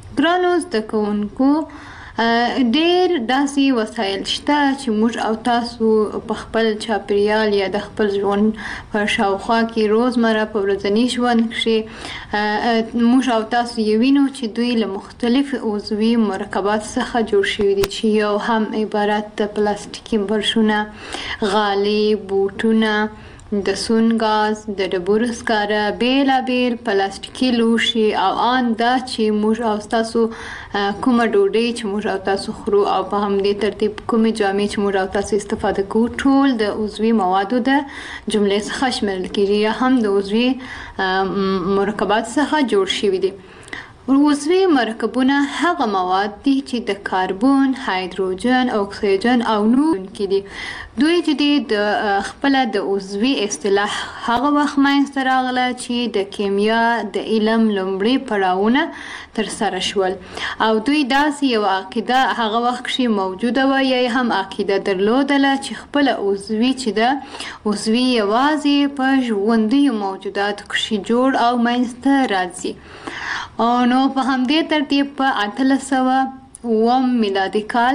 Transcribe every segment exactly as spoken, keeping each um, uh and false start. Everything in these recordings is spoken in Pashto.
ګرانو زده کوونکو، ډېر داسې وسایل شته چې موږ او تاسو په خپل چاپېریال یا د خپل ژوند په شاوخوا کې روزمره په ورځني ژوند کښې موږ او تاسو یې وینو چې دوی له مختلفو عضوي مرکبات څخه جوړ شوي دي، چې یو هم عبارت د پلاستیکي برشونه، غالۍ، بوټونه، د سون ګاز، د ډبرو سکاره، بېلابېل پلاستیکي لوښي او ان دا چې موږ او تاسو کومه ډوډۍ چې موږ او تاسو خورو او په همدې ترتیب کومې جامې چې موږ او تاسو استفاده کوو ټول د عضوي موادو د جملې څخه شمیرل کېږي یا هم د عضوي مرکبات څخه جوړ شوي دي. عضوي مرکبونه هغه مواد دي چې د کاربن، هایدروجن، اکسیجن او نور کې دي. دوی چې دي د خپل د عضوي اصطلاح هغه وخت منځته راغله چې د کیمیا د علم لومړي پړاوونه ترسره شول او دوی داسې یو عقیده هغه وخت کښې موجوده وه یا هم عقیده درلودله چې خپل عضوي چې ده عضوي یوازې په ژوندیو موجوداتو کښې جوړ او منځته راځي. نو په همدې ترتیب په اتلس سوه اووم میلادي کال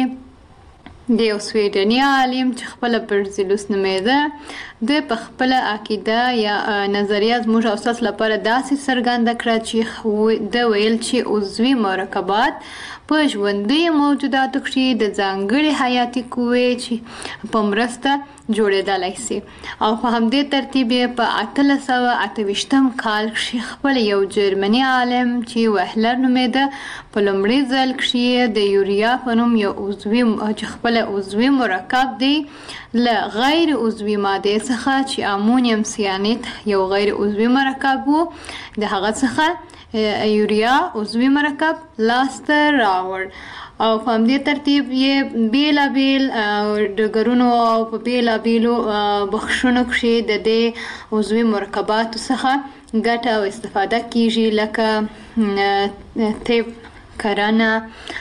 کښې د یو سویډني عالم چې خپله برزیلوس نومېده د په خپله عقیده یا نظریه زموږ او ستاسو لپاره داسې څرګنده کړه چې ده ویل چې عضوي مرکبات په ژوندیو موجوداتو کښې د ځانګړې حیاتي قوې چې په مرسته جوړېدلی سي او په همدې ترتیب یې په اتلس سوه اته ویشتم کال کښې خپل یو جرمني عالم چې وهلر نومېده په لومړي ځل کښې د یوریا په نوم یو عضوي چې خپله عضوي مرکب دی له غیر عضوي مادې څخه چې امونیم سیانید یو غیر عضوي مرکب و د هغه څخه یوریا عضوي مرکب لاسته راوړ او په همدې ترتیب یې بېلابېل ډګرونو او په بېلابېلو بخشونو کښې د دې عضوي مرکباتو څخه ګټه او استفاده کېږي لکه طب، کرنه،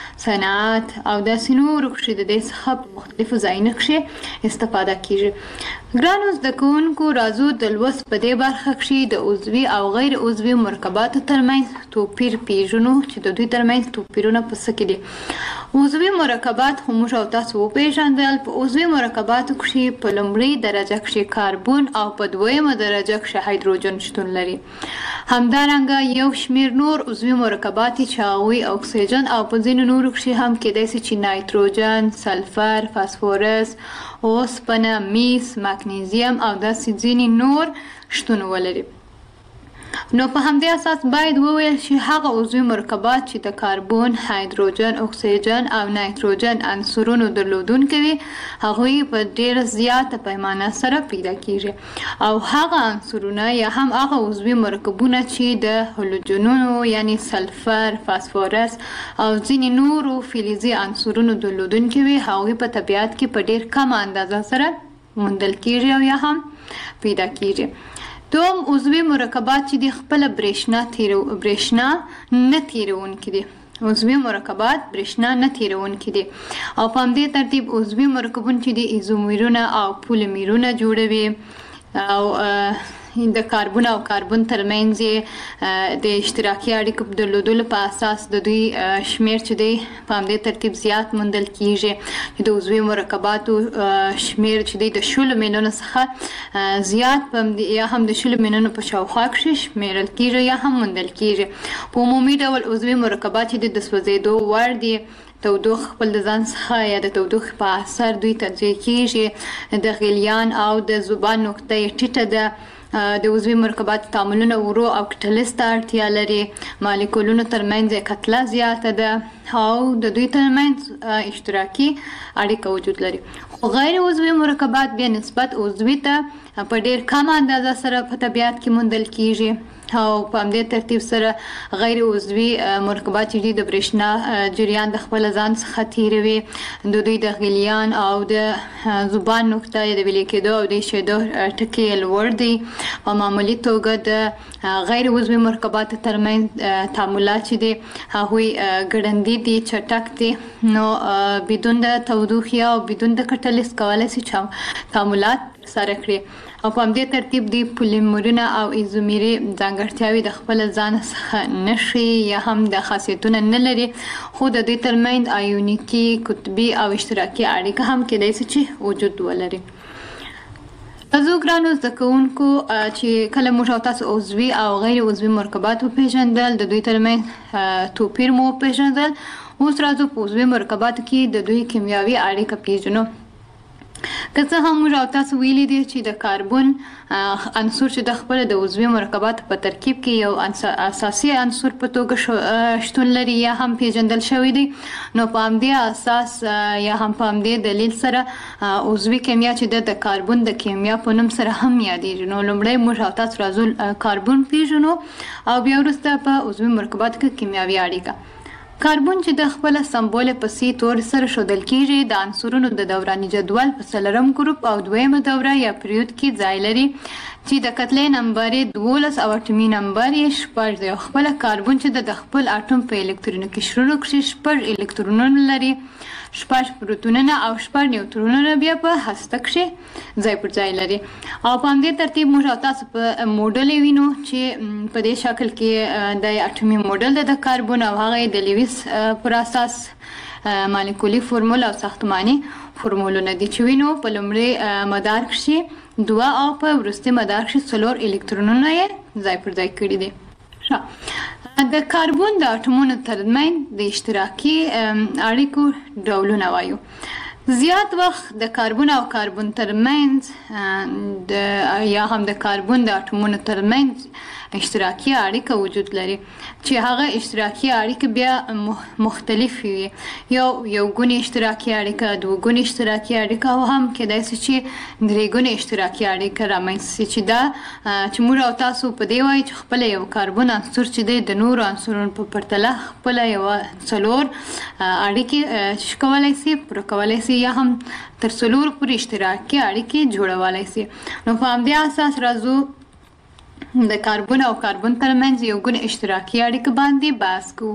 صنعت او داسې نورو کښې د دې څخه په مختلفو ځایونو کښې استفاده کېږي. ګرانو زده کوونکو، راځو د لوست په دې برخه کښې د عضوي او غیر عضوي مرکباتو ترمنځ توپیر پېژنو چې د دوی ترمنځ توپیرونه په څه کې دي. عضوي مرکبات خو موږ او تاسو وپېژندل. په عضوي مرکباتو کښې په لومړۍ درجه کښې کاربن او په دویمه درجه کښې هایدروجن شتون لري. همدارنګه یو شمېر نور عضوي مرکبات چې هغوی اکسیجن او په ځینو نورو کښې هم کېدای سي چې نایتروجن، سلفر، فاسفورس، اوسپنه، میس، مګنیزیم او داسې ځینې نور شتون ولري. نو په همدې اساس باید وویل چې هغه عضوي مرکبات چې د کاربن، هایدروجن، اکسیجن او نایتروجن عنصرونو درلودونکي وي هغوی په ډېره زیاته پیمانه سره پیدا کېږي او هغه عنصرونه یا هم هغه عضوي مرکبونه چې د هلوجنونو یعنی سلفر، فاسفورس او ځینې نورو فلزي عنصرونو درلودونکي وي هغوی په طبیعت کې په ډېر کمه اندازه سره موندل کېږي او یا هم پیدا کېږي. دوم عضوي مرکبات چې د خپله برېښنا تیرو برېښنا نه تیروونکي دي. عضوي مرکبات برېښنا نه تیروونکي دي او په همدې ترتیب عضوي مرکبونه چې د ایزومرونه او پولیمرونه جوړوي او د کاربن او کاربن ترمنځ یې د اشتراکي اړیکو درلودلو په اساس د دوی شمېر چې دی په همدې ترتیب زیات موندل کېږي چې د عضوي مرکباتو شمېر چې دی د شلو میلیونو څخه زیات یا هم د شلو میلیونو په شاوخوا کښې شمېرل کېږي یا هم موندل کېږي. په عمومي ډول عضوي مرکبات چې د سوځېدو وړ دي تودوخه خپل د ځان څخه یا د تودوخې په اثر دوی تجزیه کېږي. د غلیان او د ذوبان نقطه یې ټیټه ده. د عضوي مرکباتو تعاملونه ورو او کټلیز ته اړتیا لري. مالیکولونو ترمنځ یې کتله زیاته ده او د دوی ترمنځ اشتراکي اړیکه وجود لري. خو غیر عضوي مرکبات بیا نسبت عضوي ته په ډېر کم اندازه سره په طبیعت کې موندل کېږي او په همدې ترتیب سره غیر عضوي مرکبات چې دي د برېښنا جریان د خپله ځان څخه تېروي. د دوی د غلیان او د ذوبان نقطه یې د ویلې کېدو او د ایښېدو ټکي یې لوړ دی. په معمولي توګه د غیر عضوي مرکباتو ترمنځ تعاملات چې دي هغوی ګړندي دي، چټک دي. نو بدون د تودوخې او بدون د کټلیز کولی سي تعاملات ترسره کړي او په همدې ترتیب دوی پولیمرونه او ایزومري ځانګړتیاوې د خپل ځان څخه نشي یا هم د خاصیتونه نه لري، خو د دوی ترمنځ آیونیکي، قطبي او اشتراکي اړیکه هم کېدای شي چې وجود ولري. تاسو ګرانو زده کوونکو چې کله موږ او تاسو عضوي او غیر عضوي مرکبات وپېژندل، د دوی ترمنځ توپیر مو وپېژندل، اوس راځو په عضوي مرکباتو کې د دوی کیمیاوي اړیکه پېژنو. که څه هم موږ او تاسو ویلي دي چې د کاربن عنصر چې د خپل د عضوي مرکباتو په ترکیب کې یو اساسي عنصر په توګه شتون لري یا هم پېژندل شوی دی، نو په همدې اساس یا هم په همدې دلیل سره عضوي کیمیا چې د کاربن د کیمیا په نوم سره هم یادېږي. نو لومړی موږ او تاسو راځو کاربن پېژنو او بیا وروسته په عضوي مرکباتو کې کیمیاوي اړیکه. کاربن چې د خپل سمبول په سی تور سره ښودل کیږي د عنصرونو د دوراني جدول په څلورم ګروپ او دویمه دوره یا پریود کې ځای لري چې د کتلې نمبر یې دولس او اټومي نمبر یې شپږ دی. خپل کاربن چې د خپل اټوم په الکترونو کې شروع کړي شپږ الکترونونه لري، شپږ پروتونونه او شپږ نیوترونونه بیا په هسته کښې ځای پر ځای لري. او په همدې ترتیب موږ او تاسو په موډل وینو چې په دې شکل کې د اټومي موډل د کاربن او هغه د لیویس پر اساس مالیکولي فرمول او ساختماني فرمولونه دي چې وینو په لومړي مدار کښې دوه او په وروستي مدار کښې څلور الکترونونه یې ځای پر ځای کړي دي. د کاربن د اټومونو ترمنځ د اشتراکي اړیکو ډولونه وایو. زیات وخت د کاربن او کاربن ترمنځ د یا هم د کاربن د اټومونو ترمنځ اشتراکي اړیکه وجود لري چې هغه اشتراکي اړیکه بیا مختلف وي، یو یو ګونې اشتراکي اړیکه، دوه ګونې اشتراکي اړیکه او هم کېدای شي چې درې ګونې اشتراکي اړیکه رامنځته شي چې دا چې موږ او تاسو په دې وایو چې خپله یو کاربن عنصر چې دی د نورو عنصرونو په پرتله خپله یوه څلور اړیکې کولی شي پوره کولی شي یا هم تر څلورو پورې اشتراکي اړیکې جوړولی شي. نو په همدې اساس راځو د کاربن او کاربن ترمنځ یو ګونه اشتراکي اړیکه باندې بحث کوو.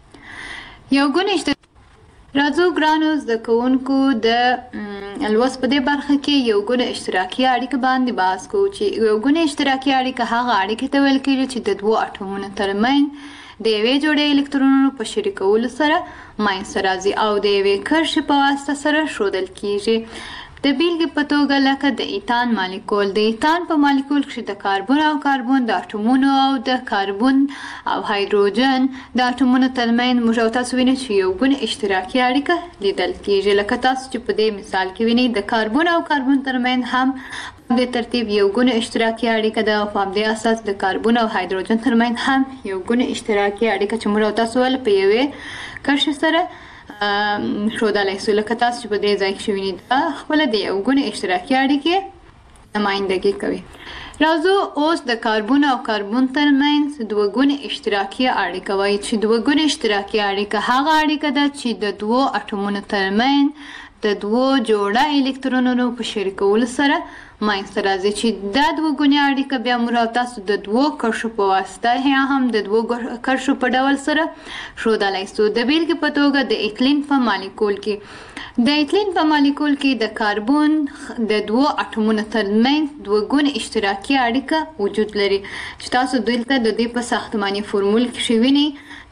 یو ګونه اشتراکي راځو ګرانو زده کوونکو د لوست په دې برخه کې یو ګونه اشتراکي اړیکه باندې بحث کوو چې یو ګونه اشتراکي اړیکه هغه اړیکه ته ویل کېږي چې د دوو اټومونو ترمنځ د یوې جوړې الکترونونو په شریکولو سره منځته راځي او د یوې کرښې په واسطه سره ښودل کېږي. د بیلګې په توګه لکه د ایتان مالیکول. د ایتان په مالیکول کښې د کاربن او کاربن د اټومونو او د کاربن او هایدروجن د اټومونو ترمنځ موږ او تاسو وینو چې یو ګونه اشتراکي اړیکه لیدل کېږي، لکه تاسو چې په دې مثال کې وینئ د کاربن او کاربن ترمنځ هم په همدې ترتیب یو ګونه اشتراکي اړیکه ده او په همدې اساس د کاربن او هایدروجن ترمنځ هم یو ګونه اشتراکي اړیکه چې موږ او تاسو ول په یوې کرښې سره ښودلی شو، لکه تاسو چې په دې ځای کښې وینئ دا خپله د یو ګونې اشتراکي اړیکې نمایندګي کوي. راځو اوس د کاربن او کاربن ترمنځ دوه ګونې اشتراکي اړیکه وایي چې دوه ګونې اشتراکي اړیکه هغه اړیکه ده چې د دوو اټومونو ترمنځ د دوو جوړه الکترونونو په شریکولو سره منځته راځي چې دا دوه ګونې اړیکه بیا موږ او تاسو د دوو کرښو په واسطه یا هم د دوو کرښو په ډول سره ښودلی شو. د بیلګې په توګه د ایتلین په مالیکول کې د ایتلین په مالیکول کې د کاربن د دوو اټومونو ترمنځ دوه ګونې اشتراکي اړیکه وجود لري چې تاسو دلته د دې په ساختماني فورمول کښې وینئ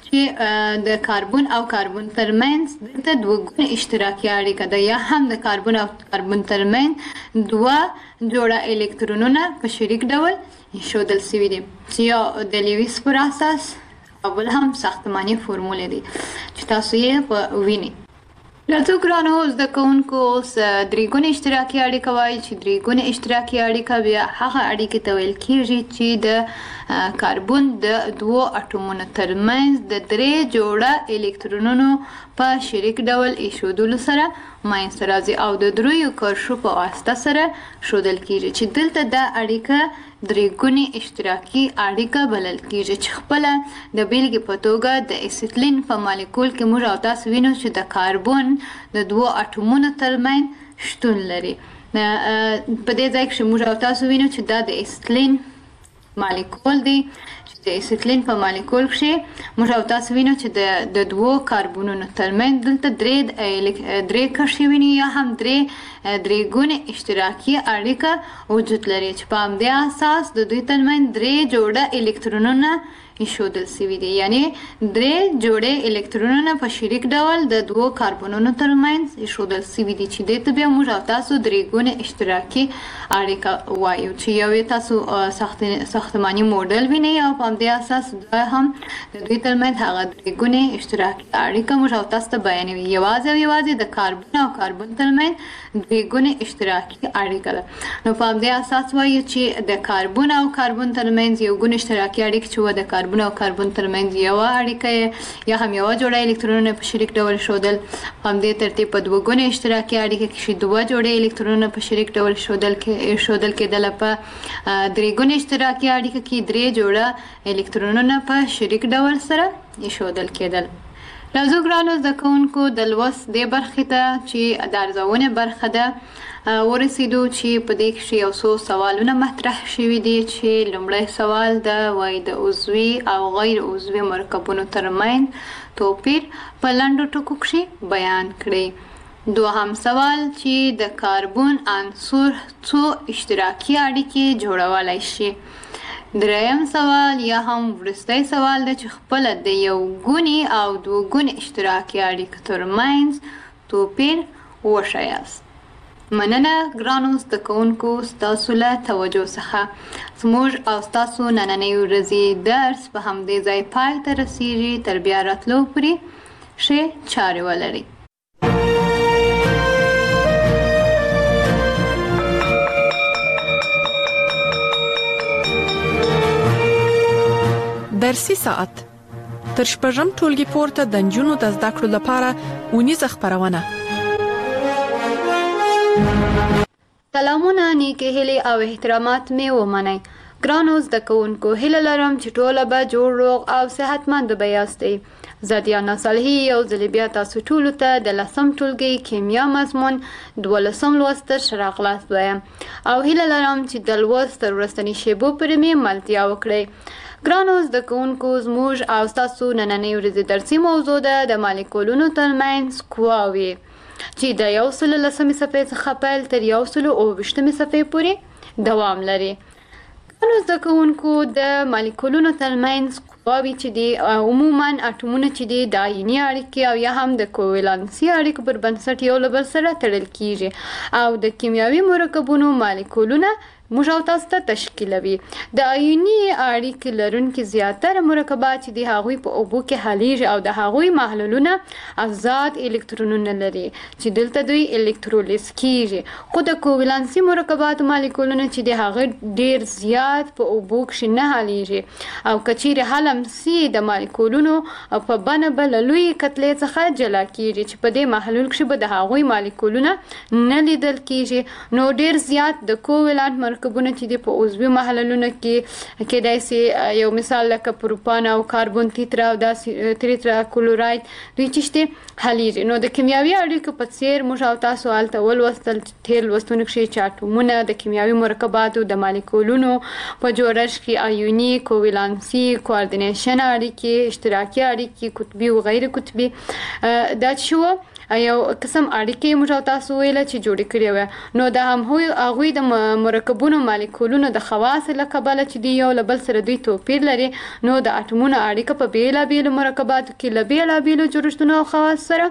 چې د کاربن او کاربن ترمنځ دلته دوه ګونې اشتراکي اړیکه ده یا هم د کاربن او کاربن ترمنځ دوه جوړه الکترونونه په شریک ډول ښودل شوي دي چې یو د لیویس پر اساس او بل هم ساختماني فورمولې دي چې تاسو یې په وینئ. راځو ګرانو زده کوونکو اوس درې ګونې اشتراکي اړیکه وایي چې درې ګونې اشتراکي اړیکه بیا هغه اړیکې ته ویل کېږي چې د کاربن د دوو اټومونو ترمنځ د درې جوړه الکترونونو په شریک ډول ایښودلو سره منځته راځي او د دریو کرښو په واسطه سره ښودل کېږي چې دلته دا اړیکه درې ګونې اشتراکي اړیکه بلل کېږي چې خپله د بیلګې په توګه د اسیتلین په مالیکول کې موږ او تاسو وینو چې د کاربن د دوو اټومونو ترمنځ شتون لري. په دې ځای کښې موږ او تاسو وینو چې دا د اسیتلین مالیکول دی چې د اسیټلین په مالیکول کښې موږ او تاسو وینو چې د د دوو کاربونونو ترمنځ دلته درې درې کرښې ویني یا هم درې درې ګونې اشتراکي اړیکه وجود لري چې په همدې اساس د دوی ترمنځ درې جوړه الکترونونه ایښودل سوي دي، یعنی درې جوړې الکترونونه په شریک ډول د دوو کاربونونو ترمنځ ایښودل سوي دي چې دې ته بیا موږ او تاسو درې ګونې اشتراکي اړیکه وایو چې یو یې تاسو ساختماني موډل وینئ او په همدې اساس دوی هم د دوی ترمنځ هغه درې ګونې اشتراکي اړیکه موږ او تاسو ته بیانوي. یوازې او یوازې د کاربن او کاربن ترمنځ درې ګونې اشتراکي اړیکه ده. نو په همدې اساس وایو چې د کاربن او کاربن ترمنځ یو ګون اشتراکي اړیکه چې و د کاربن او کاربن ترمنځ یوه اړیکه یا هم یوه جوړه الکترونونه په شریک ډول ښودل. په همدې ترتیب په دوه ګونې اشتراکي اړیکه کښې دوه جوړې الکترونونه په شریک ډول ښودل کېدله. په درې ګونې اشتراکي اړیکه کې درې جوړه الکترونونه په شریک ډول سره ایښودل کېدل. راځو ګرانو زده کوونکو د لوست دې برخې ته چې د ارزونې برخه ده ورسېدو چې په دې کښې یو څو سوالونه مطرح شوي دي چې لومړی سوال ده وایي د عضوي او غیر عضوي مرکبونو ترمنځ توپیر په لنډو ټکو کښې بیان کړئ. دوهم سوال چې د کاربن عنصر څو اشتراکي اړیکې جوړولی شي. دریم سوال یا هم وروستی سوال ده چې خپله د یو ګونې او دوه ګونې اشتراکي اړیکو ترمنځ توپیر وښیاست. مننه ګرانو زده کوونکو ستاسو له توجه څخه. زموږ او ستاسو نننۍ ورځې درس په همدې ځای پای ته رسیږي. تر بیا راتلو پورې ښې چارې ولرئ. درسي ساعت تر شپږم ټولګي پورته د نجونو د زده کړو لپاره ونیزه خپرونه. سلامونه، نیکې هیلې او احترامات مې ومنئ. ګرانو زده کوونکو، هیله لرم چې ټوله به جوړ روغ او صحتمند به یاستئ. زه دیانا صالحي یو ځل بیا تاسو ټولو ته د لسم ټولګي کیمیا مضمون دولسم لوست ته ښه راغلاست وایم او هیله لرم چې د لوست تر وروستنۍ شیبو پورې مې ملتیا وکړئ. ګرانو زده کوونکو، زموږ او ستاسو نننۍ ورځې درسي موضوع ده د مالیکولونو ترمنځ قواوې چې د یو سل لسمې صفحې څخه پیل تر یو سل اوه ویشتمې صفحې پورې دوام لري. ګرانو زده کوونکو، د مالیکولونو ترمنځ قواوې چې دي عموما اټومونه چې دي د آیوني اړیکې او یا هم د کوولانسي اړیکو پر بنسټ یو له بل سره تړل کیږي او د کیمیاوي مرکبونو مالیکولونه موږ او تاسو ته تشکیلوي. د آیوني اړیکې لرونکي زیاتره مرکبات چې دي هغوی په اوبو کې حلیږي او د هغوی محلولونه آزاد الکترونونه لري چې دلته دوی الکترولیز کیږي. خو د کوولانسي مرکباتو مالیکولونه چې دي هغه ډیر زیات په اوبو کې نه حلیږي او که چیرې حل هم سي د مالیکولونو په بڼه به له لویې کتلې څخه جلا کیږي چې په دې محلول کې به د هغوی مالیکولونه نه لیدل کیږي. نو ډیر زیات د کوولانت مرکبونه چې دي په عضوي محلولونو کې کېدای سي یو مثال لکه پروپان او کاربن تیترا او داسې تریترا کلوراید دوی چې شته حلیږي. نو د کیمیاوي اړیکو په څیر موږ او تاسو هلته ولوستل تېر لوستونو کښې چې اټومونه د کیمیاوي مرکباتو د مالیکولونو په جوړښت کې آیوني، کوولانسي، کوارډینیشن اړیکې، اشتراکي اړیکې، قطبي او غیر قطبي دا چې شو یو قسم اړیکې موږ او تاسو ویله چې جوړې کړې وې. نو د هم هغوی د مرکبونو مالیکولونو د خواصو له کبله چې دوی یو له بل سره دوی توپیر لري، نو د اټومونو اړیکه په بېلابېلو مرکباتو کې له بېلابېلو جوړښتونو او خواصو سره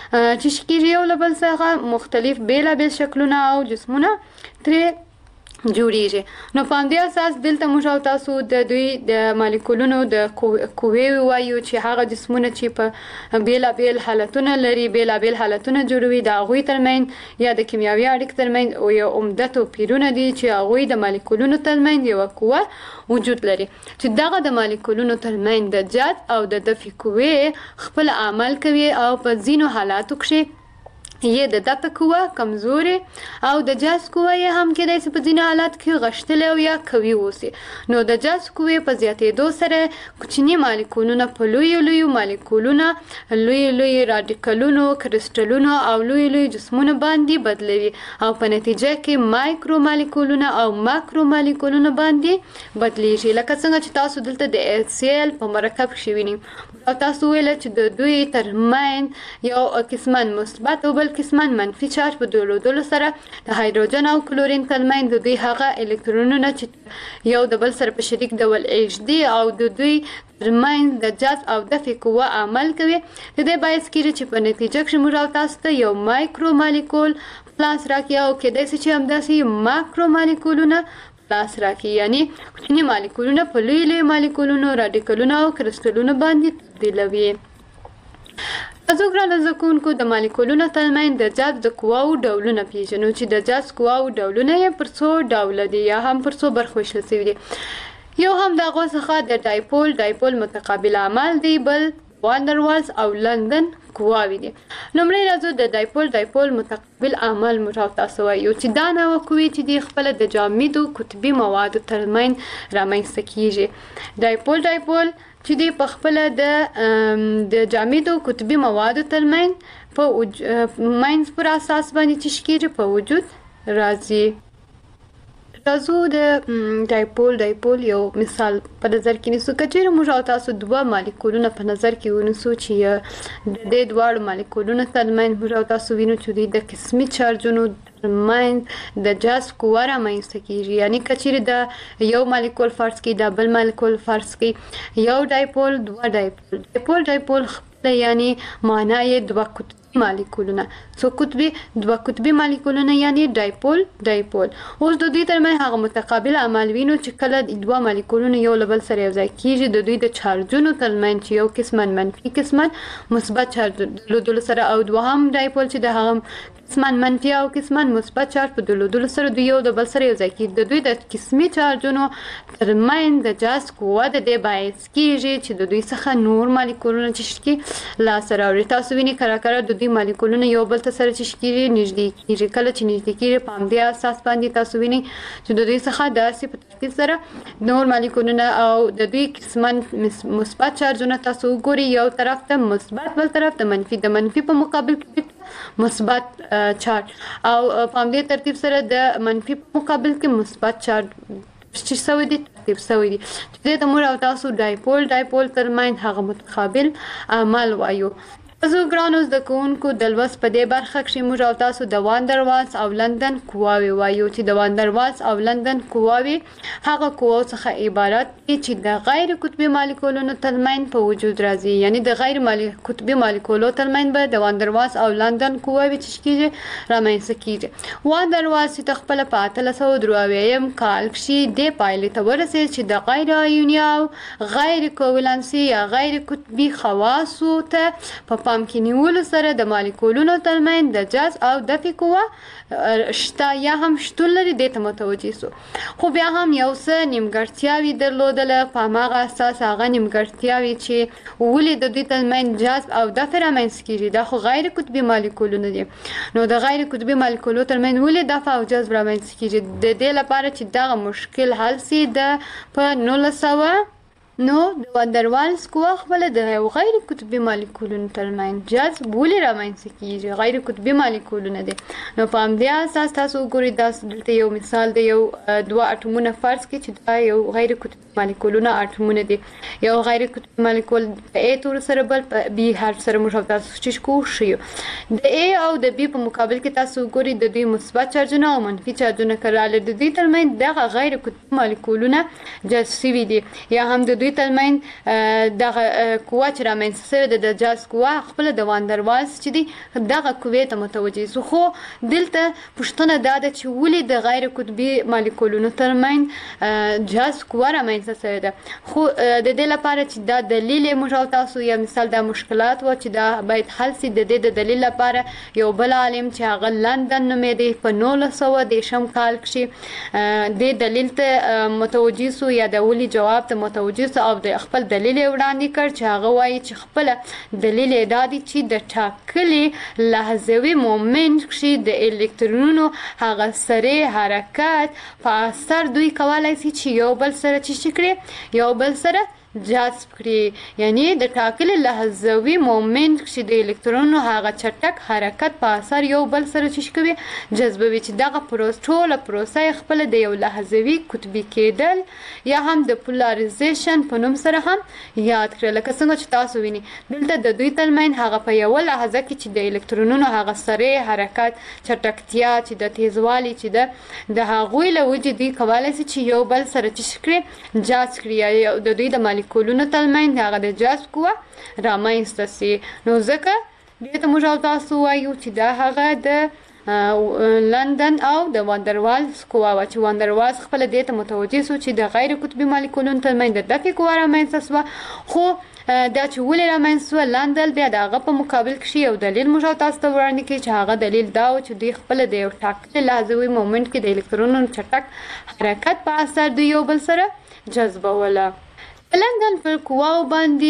چې کېږي یو له بل څخه مختلف بېلابېل شکلونه او جسمونه ترې جوړیږي. نو په همدې اساس دلته موږ او تاسو د دوی د مالیکولونو د قوې وایو چې هغه جسمونه چې په بېلابېل حالتونه لري، بېلابېل حالتونه جوړوي، د هغوی ترمنځ یا د کیمیاوي اړیکو ترمنځ یو عمده توپیرونه دي چې هغوی د مالیکولونو ترمنځ یوه قوه وجود لري چې دغه د مالیکولونو ترمنځ د جذب او د دفع قوې خپل عمل کوي او په ځینو حالاتو کښې یې د دفع قوه کمزورې او د جذب قوه یې هم کېدای شي په ځینې حالات کې غښتلې او یا قوي اوسي. نو د جذب قوې په زیاتېدو سره کوچني مالیکولونه په لویو لویو مالیکولونه، لوی لوی راډیکلونو، کرسټلونو او لوی لوی جسمونو باندې بدلوي او په نتیجه کې مایکرو مالیکولونه او ماکرو مالیکولونه باندې بدلیږي. لکه څنګه چې تاسو دلته د ایل سی ایل په مرکب کې وینئ او تاسو ویل چې د دوی ترمنځ یو قسمن مثبت او بل قسمن منفي چارج په درلودلو سره د هایدروجن او کلورین ترمنځ د دوی هغه الکترونونه چې یو د بل سره په شریک ډول ایږدي او د دوی ترمنځ د جذب او دفع قوه عمل کوي. د دې باعث کېږي چې په نتیجه کې موږ او تاسو ته یو مایکرو مالیکول پلاس راکړي او کېدای شي چې همداسې ماکرو مالیکولونه پلاس راکړي، یعنی کوچني مالیکولونه په لوی لوی مالیکولونو، راډیکلونو او کرسټلونو باندې تبدیلوي. تاسو ګرانو زده کوونکو د مالیکولونو ترمنځ د جذب د قواو ډولونه پیژنو چې د جذب قواو ډولونه یې پر څو ډوله دي یا هم پر څو برخو ویشل شوي دي. یو هم د هغو څخه د ډایپول ډایپول متقابل عمل دی، بل واندروالز او لندن قواوې دي. لومړی راځو د ډایپول ډایپول متقابل عمل موږ تاسو وایو چې دا نوع قوې چې دي خپله د جامدو قطبي موادو ترمنځ رامنځته کیږي. ډایپول ډایپول چې دی په خپله د د جامدو قطبي موادو ترمنځ په منځ پر اساس باندې چې کېږي په وجود راځي. راځو د ډایپول ډایپول یو مثال په نظر کې نیسو. که چیرې موږ او تاسو دوه مالیکولونه په نظر کې ونیسو چې د دې دواړو مالیکولونو ترمنځ موږ او تاسو وینو چې دوی د قسمي چارجونو ترمنځ د جذب قوه رامنځته کېږي. یعنې که چیرې د یو مالیکول فرض کړي، د بل مالیکول فرض کړي، یو ډایپول دوه ډایپول ډایپول ډایپول خپله یعنې معنا یې دوه قطبي مالیکولونه، څو قطبي دوه قطبي مالیکولونه یعنی ډایپول ډایپول. اوس د دوی ترمنځ هغه متقابل عمل وینو چې کله دوه مالیکولونه یو له بل سره یوځای کېږي د دوی د چارجونو ترمنځ چې یو قسمن منفي قسمن مثبت چارج درلودلو سره او دوهم ډایپول چې د هغه قسمن منفي او قسمن مثبت چارج په درلودلو سره دوی یو د بل سره یوځای کېږي. د دوی د قسمي چارجونو ترمنځ د جذب قوه د دې باعث کېږي چې د دوی څخه نور مالیکولونه چې لاسته راوړي. تاسو وینئ کله کله د دوی مالیکولونه یو بل ته سره چې کېږي نږدې کېږي. کله چې نږدې کېږي په همدې اساس باندې تاسو وینئ چې د دوی څخه داسې په ترتیب سره نور مالیکولونه او د دوی قسمن مثبت چارجونه تاسو وګورئ، یو طرف ته مثبت بل طرف ته منفي، د منفي په مقابل کې مثبت چارج او په همدې ترتیب سره د منفي په مقابل کې مثبت چارج چې سوي دي ترتیب سوي دي. چې دې ته موږ او تاسو ډایپول ډایپول ترمنځ هغه متقابل عمل وایو. تاسو ګرانو زده کوونکو د لوست په دې برخه کې موږ او تاسو د واندروالز او لندن قواوې وایو چې د واندروالز او لندن قواوې هغه قواو څخه عبارت دي چې د غیر قطبي مالیکولونو ترمنځ په وجود راځي. یعنی د غیر قطبي مالیکولونو ترمنځ به د واندروالز او لندن قواوې چې کېږي رامنځته کېږي. واندروالز چې خپله په اتلس سوه درې اویایم کال کې دې پایلې ته ورسېد چې د غیر آیوني او غیر کوولنسي یا غیر قطبي خواصو ته په پام کې نیولو سره د مالیکولونو ترمنځ د جذب او دفع قوه شته یا هم شتون لري دې ته متوجه سو. خو بیا هم یو څه نیمګړتیاوې درلودله، په هماغه اساس هغه نیمګړتیاوې چې ولې د دوی ترمنځ جذب او دفع رامنځته کېږي دا خو غیر قطبي مالیکولونه دي. نو د غیر قطبي مالیکولونو ترمنځ ولې دفع او جذب رامنځته کېږي؟ د دې لپاره چې دغه مشکل حل سي د په نولس سوه نو د واندروالز قوه خپله د یو غیر قطبي مالیکولونو ترمنځ جذب ولې رامنځته کېږي؟ غیر قطبي مالیکولونه دي. نو په همدې اساس تاسو وګورئ دا دلته یو مثال دی، یو دوه اټومونه فرض کړئ چې دا یو غیر قطبي مالیکولونه اټومونه دي. یو غیر قطبي مالیکول په A تور سره بل په B حرف سره موږ تاسو چې کوو شیو. د A او د B په مقابل کې تاسو وګورئ د دوی مثبت چارجونه او منفي چارجونه کراله د دوی ترمنځ دغه غیر قطبي مالیکولونه جذب شوي دي یا هم د دوی ترمنځ دغه قوه چې رامنځته شوې ده د جذب قوه خپله د واندروالز چې دي دغه قوې ته متوجه سو. خو دلته پوښتنه دا ده چې ولې د غیر قطبي مالیکولونو ترمنځ جذب قوه رامنځته شوې ده؟ خو د دې لپاره چې دا دلیل یې موږ او تاسو یا مثال دا مشکلات و چې دا باید حل سي. د دې د دلیل لپاره یو بل عالم چې هغه لندن نومېده په نولس سوه دېرشم کال کې دې دلیل ته متوجه سو یا د ولې جواب ته متوجه وروسته او د خپل دلیل وړاندې کړ چې هغه وایي چې خپل دلیل دا دی چې د ټاکلي لحظوي مومنت کې د الکترونونو هغه سره حرکت په اثر دوی کولای شي چې یو بل سره چې شکړي یو بل سره جذب کړي یعنی د ټاکلي لحظوي مومنت چې د الکترونونو هغه چټک حرکت په اثر یو بل سره چې کوي جذبوي چې دغه پروسه ټوله پروسه خپل د یو لحظوي قطبي کېدل یا هم د پولارایزیشن په نوم سره هم یاد کړل لکه څنګه چې تاسو ویني دلته د دوی ترمن هغه په یو لحظه کې چې د الکترونونو هغه سره حرکت چټکتیا چې د تیزوالي چې د د هغوی له وجې دوی کولای شي چې یو بل سره چې کړي جذب کړي یا د دوی د مالیکولونو ترمن هغه د جذب قوه رامنځته شي نو ځکه دې ته موږ تاسو وایو چې دا هغه د لندن او د واندروالز قوه وا چې واندروالز خپل دې ته متوجه شو چې د غیر قطبي مالیکولونو ترمن د دقیق قوه رامنځته شوه خو دا چې ولې رامنځته شوه لندن بیا د هغه په مقابل کې یو دلیل موږ تاسو ته وړاندې کړي چې هغه دلیل دا و چې دوی خپل د یو ټاکلي لحظوي مومنت کې د الکترونونو چټک حرکت په اثر دوی یو بل سره جذبوله لندن پر قواو باندې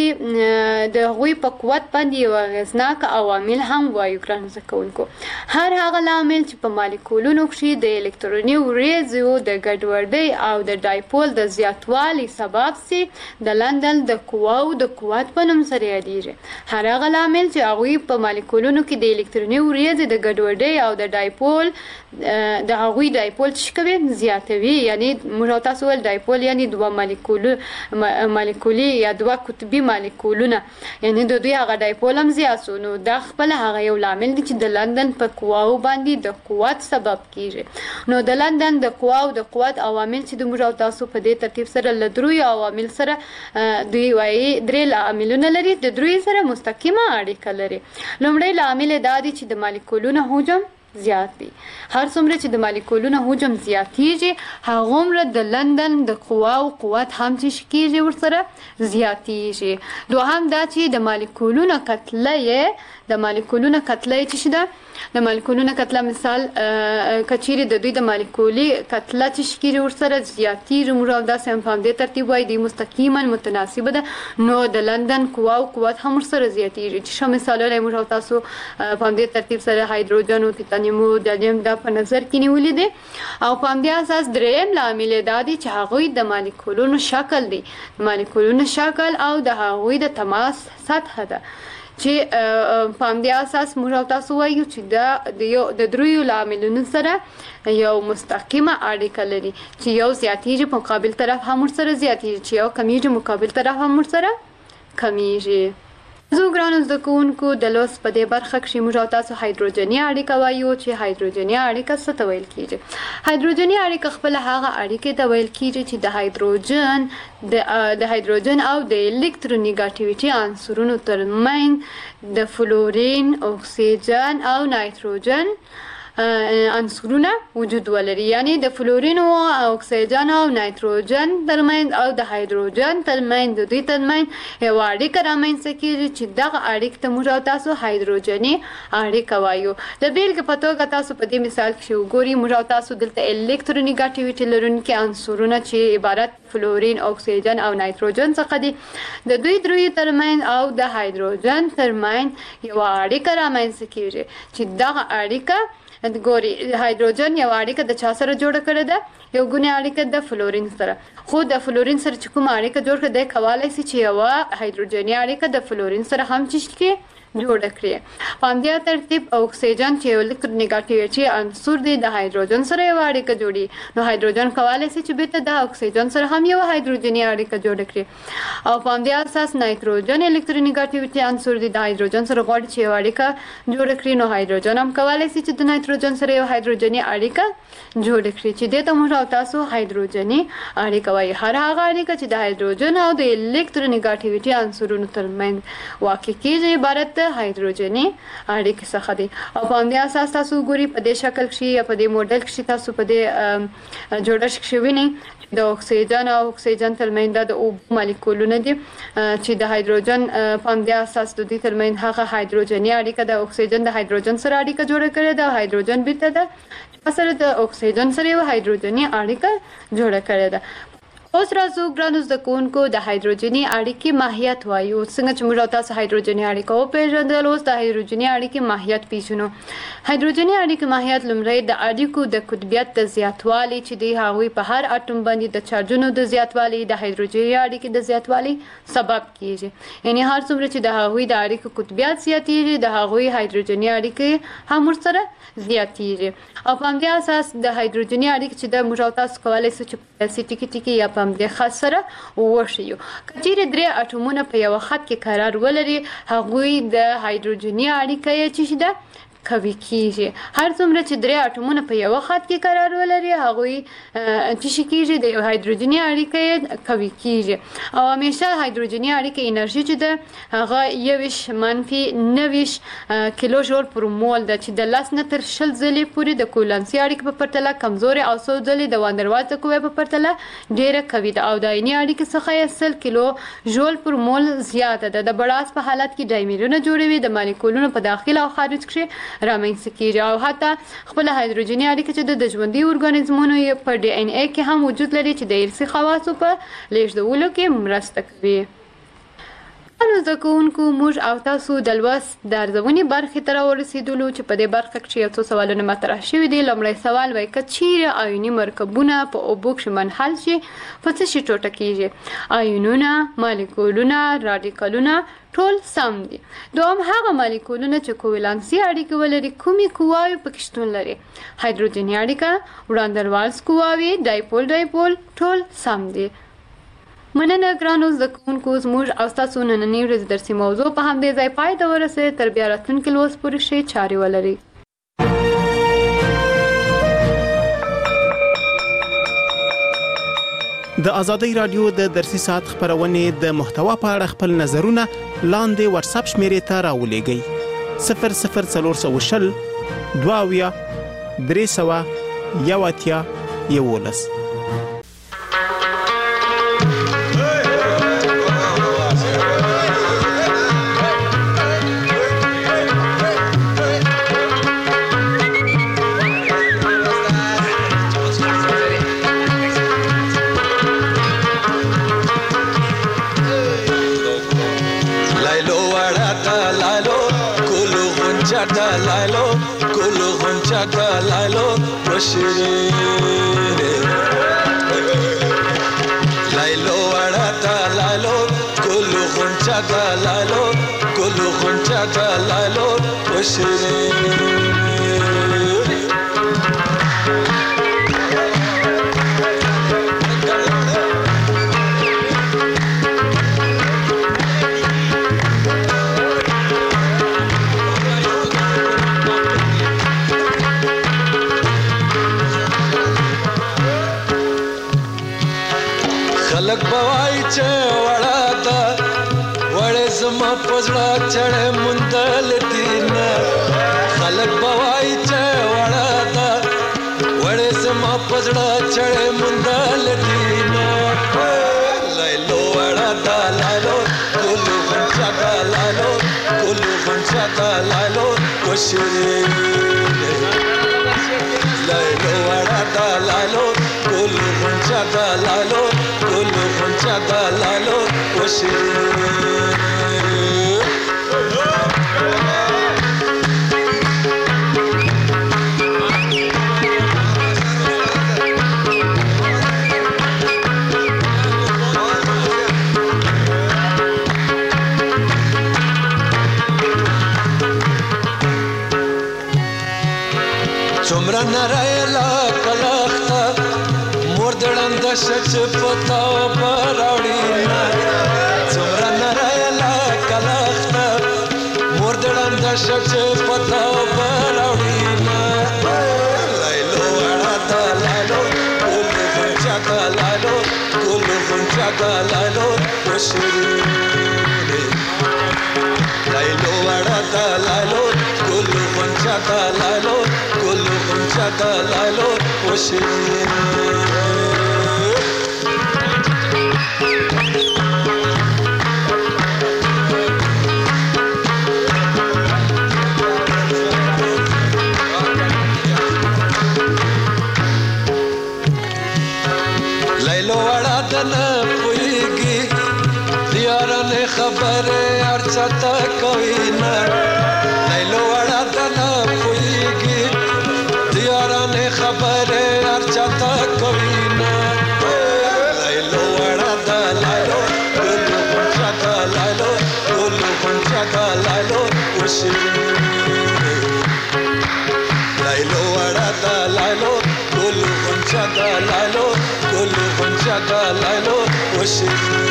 د غوي په قوت باندې یو غزناک عوامل هم وایو ګران زکونکو هر هغه عامل چې په مالیکولونو کې د الکتروني وریځو د ګډوډۍ او د ډایپول د زیاتوالي سبب سي د لندن د قواو د قوت په نوم سره یادېږي هر هغه عامل چې هغه په مالیکولونو کې د الکتروني وریځو د ګډوډۍ او د ډایپول د هغوی ډایپول شکوي زیاتوي یعنی موږ تاسو ول ډایپول یعنی دوه مالیکولو مالیکولي یا دوه قطبي مالیکولونه یعنی د دوی هغه ډایپول هم زیاتو نو دا خپل هغه یو عامل دی چې د لندن په قواو باندې د قوت سبب کیږي نو د لندن د قواو د قوت عوامل چې د موږ تاسو په دې ترتیب سره لدروي عوامل سره دوی وایي درې عاملونه لري د دروي سره مستقیمه اړیکه لري لومړی عامل دا دی چې د مالیکولونو حجم زیات دي هر څومره چې د مالیکولونو حجم زیاتیږي هغومره د لندن د قوا او قوت هم چې کیږي ورسره زیاتیږي دوهم دا چې د مالیکولونو کتله د مالیکولونو کتله چې ده د مالیکولونو کتله مثال کچيري د دوی د مالیکولي کتله چې کیږي ورسره زیاتیږي موږ دا سم په دې ترتیب وای دی مستقیما متناسبه ده نو د لندن قوا او قوت هم ورسره زیاتیږي چې شمه مثالونه موږ تاسو په دې ترتیب سره هایدروجن او تیتانیم او دالیم دا په نظر کې نیولې دي او په دې اساس دریم عامل دا دی چې هغه د مالیکولونو شکل دی مالیکولونو شکل او د هغه د تماس سطح ده چې په دې اساس موږ تاسو وایو چې دا د یو د دریو عاملونو سره یو مستقیمه اړیکه لري چې یو زیاتیږي په مقابل طرف هم سره زیاتیږي چې یو کمیږي مقابل طرف هم سره کمیږي زه ګرانو زده کوونکو د لوس په دې برخه کې موږ تاسو هایدروجني اړیکه وایو چې هایدروجني اړیکه څه ته ویل کیږي هایدروجني اړیکه خپل هغه اړیکه ته ویل کیږي چې د هایدروجن د هایدروجن او د الکترونیګټیویټي عنصرونو ترمنځ د فلورین اکسیجن او نایتروجن عنصرونه وجود ولري یعنی د فلورین او اکسیجن او نایتروجن ترمنځ او د هایدروجن ترمنځ د دوی ترمنځ یو اړیکه رامنځته کیږي چې دغه اړیکه ته موږ تاسو هایدروجني اړیکه وایو د بیلګې په توګه تاسو په دې مثال کې وګورئ موږ تاسو دلته الکترونیګټیویټي لرونکي عنصرونه چې عبارت فلورین اکسیجن او نایتروجن څخه دي د دوی دروي ترمنځ او د هایدروجن ترمنځ یو اړیکه رامنځته کیږي چې دغه اړیکه ګوري هایدروجن یو اړیکه د چا سره جوړه کړې ده یو ګونی اړیکه د فلورین سره خو د فلورین سره چې کوم اړیکه جوړ کړي د کولای شي چې یو هایدروجني اړیکه د فلورین سره هم چشکي جوړ کړي په دې ترتیب اکسیجن چې الکترونیګټیویټي عنصر دی د هایدروجن سره یو اړیکه جوړي نو هایدروجن کولای شي چې بیرته د اکسیجن سره هم یو هایدروجني اړیکه جوړ کړي او په دې اساس نایتروجن الکترونیګټیویټي عنصر دی د هایدروجن سره غواړي چې یو اړیکه جوړ کړي نو هایدروجن هم کولای شي چې د نایتروجن سره یو هایدروجني اړیکه جوړ کړي چې دته موږ تاسو هایدروجني اړیکه وایي هر هغه اړیکه چې د هایدروجن او د الکترونیګټیویټي عنصرونو ترمنځ واقع کیږي عبارت هایدروجني اړیکه څخه دي او په دې اساس تاسو ګوري په دې شکل کې یا په دې موډل کې تاسو په دې جوړښت کې وینئ د اکسیجن او اکسیجن ترمنځ د اوبو مالیکولونه دي چې د هایدروجن په دې اساس د دې ترمنځ هغه هایدروجني اړیکه د اکسیجن د هایدروجن سره اړیکه جوړه کړې ده هایدروجن بیرته د سره د اکسیجن سره یو هایدروجني اړیکه جوړه کړې ده اوس راځو ګرانو زده کوونکو د هایدروجني اړیکې ماهیت وایو. څنګه چې موږ تاسو هایدروجني اړیکه وپېژندل، اوس د هایدروجني اړیکې ماهیت پیژنو. هایدروجني اړیکې ماهیت لومړی د اړیکو د قطبیت د زیاتوالي چې دی هغوی په هر اټوم باندې د چارجونو د زیاتوالي د هایدروجني اړیکې د زیاتوالي سبب کیږي. یعنی هر څومره چې د هغوی د اړیکو قطبیت زیاتیږي د هغوی هایدروجني اړیکې هم ورسره زیاتیږي. او په همدې اساس د هایدروجني اړیکې چې د موږ تاسو کولی شو چې په ټکي ټکي یا په همدې خط سره وښیو. که چیرې درې اټومونه په یوه خط کې قرار ولري هغوی د هایدروجني اړیکه یې چې ده قوي کیږي. هر څومره چې درې اټومونه په یوه خط کې قرار ولري هغوی چې کیږي د هایدروجني اړیکه قوي کیږي. او همیشه هایدروجني اړیکه انرژي چې ده هغه یویش منفي نویش کیلو جول پر مول ده چې د لس نه تر شل ځلې پورې د کولانسي اړیکې په پرتله کمزورې او څو ځلې د واندروالز د قوې په پرتله ډیره قوي ده. او د عیني اړیکې څخه یې سل کیلو جول پر مول زیاته ده. د بړاس په حالت کې ډایمرونه جوړوي، د مالیکولونو په داخل او خارج کې رامنځته کیږي. او حتی خپل هایدروجني اړیکه چې د ژوندي ارګانیزمونو په ډي ان اي کې هم وجود لري چې د ارثي خواصو په لیږدولو کې مرسته کوي. نو زده کوونکو موږ او تاسو د لوست د ارزونې برخې ته راورسېدلو چې په دې برخه کې یو څو سوالونه مطرح شوي دي. لومړی سوال وایي که چیرې آیوني مرکبونه په اوبو کې منحل شي په څه شي ټوټه کیږي؟ آیونونه، مالیکولونه، راډیکالونه ټول سم دي. دوم هغه مالیکولونه چې کوولانسي اړیکې ولري کومې قواوې پکې شتون لري؟ هایدروجني اړیکه، وړاندروالز قواوې، ډایپول ډایپول ټول سم دي. مننه ګرانو زده کوونکو، زموږ او ستاسو نننۍ ورځې درسي موضوع په همدې ځای پای ته ورسېده. تر بیا راتلونکي لوست پورې ښې چارې ولرئ. د ازادۍ رادیو د درسي ساعت خبرونه د محتوا په اړه خپل نظرونه لاندې واتس اپ شمیرې ته راولېږئ. صفر صفر څلور سوه شل دوه اویا درې سوه یو اتیا یولس. لایلو وړه تا لایلو ګلو غونچا تا لایلو ګلو غونچا تا لایلو وشيرين خلق بوای چې وړا تا وړې زما پزړه چړې مندل دینه خلق بوای چې وړا تا وړې زما پزړه چړې مندل دینه لایلو وړا تا لایلو ګلو غنچا تا لایلو ګلو غنچا تا لایلو وشيرين لایلو وړا تا لایلو ګلو غنچا تا لایلو ګلو غنچا تا لایلو وشيرين څومره نړیلا کلخته مور دړند شچ پتا پراوړی څومره نړیلا کلخته مور دړند شچ پتا پراوړی لایلو وړا تا لایلو ګلو غنچا تا لایلو ګلو غنچا تا لایلو وشيرين لایلو وړا تا لایلو ګلو غنچا تا لایلو ګلو غنچا تا لایلو وشيرين لایلو وړا د کوینا لیلو وړه د نه پویږي دیارانه خبره هر چاته کوینا لیلو وړه د لیلو ګلو غونچا د لیلو ګلو غونچا د لیلو وشي لیلو وړه د لیلو ګلو غونچا د لیلو ګلو غونچا د لیلو وشي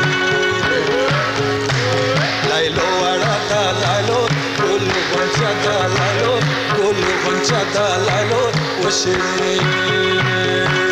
لیلو وړه د لیلو ګلو غونچا د لیلو ګلو غونچا د لیلو وشي